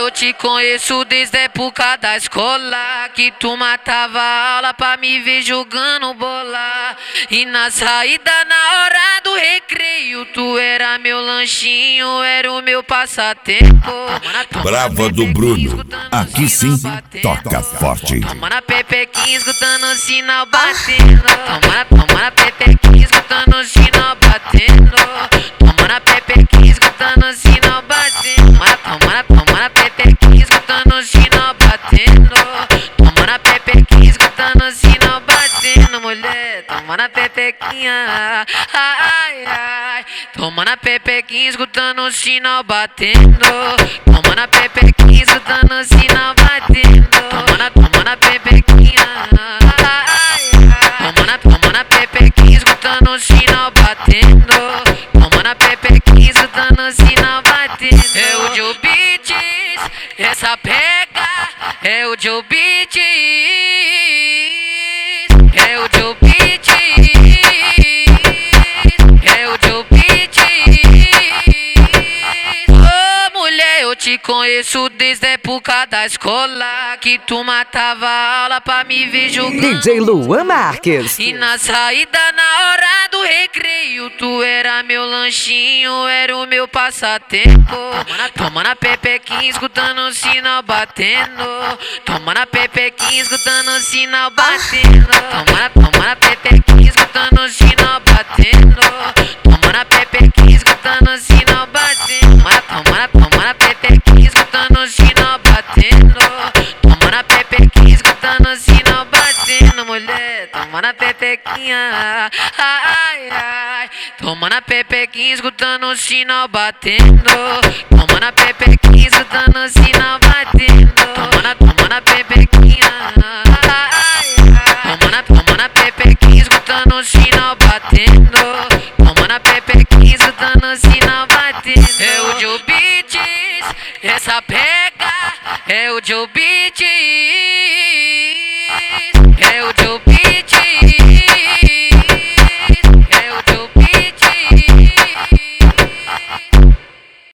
eu te conheço desde a época da escola, que tu matava a aula pra me ver jogando bola. E na saída, na hora do recreio, tu era meu lanchinho, era o meu passatempo. Brava do Bruno, aqui sim toca forte. Toma na pepequinha, escutando o sinal batendo. Toma na pepequinha, escutando o sinal batendo. Toma na pepequinha, escutando o sinal batendo. Toma na pepequinha, escutando o sinal batendo. Toma na pepequinha, escutando o sinal batendo, mulher. Toma na pepequinha, ai, ai. Toma na pepequinha, escutando o sinal batendo. Toma na pepequinha, escutando o sinal batendo. Toma na pepequinha, ai, ai. Toma na pepequinha, escutando o sinal batendo. Toma na pepequinha, escutando o sinal batendo. É o Joe Beats, essa pega. É o Joe Beats, é o Joe Beats, é o Joe Beats. Ô mulher, eu te conheço desde a época da escola, que tu matava a aula pra me ver jogando. DJ Luan Marques. E na saída, na hora do recreio, tu era meu lanchinho, era o meu passatempo. Toma na pepequinha, escutando o sinal batendo. Toma na pepequinha, escutando o sinal batendo. Toma na pepequinha, escutando o sinal batendo. Toma na pepequinha, escutando o sinal batendo. Toma na pepequinha, escutando o sinal batendo. Toma na pepequinha, escutando o sinal batendo, mulher. Toma na pepequinha, ai, ai. Toma na pepequinha, escutando o sinal batendo. Toma na pepequinha, escutando o sinal batendo. Toma na pepequinha, ai, ai. Toma na pepequinha, escutando o sinal batendo. Toma na pepequinha, escutando o sinal batendo. É o Joe Beats, essa pega. É o Joe Beats.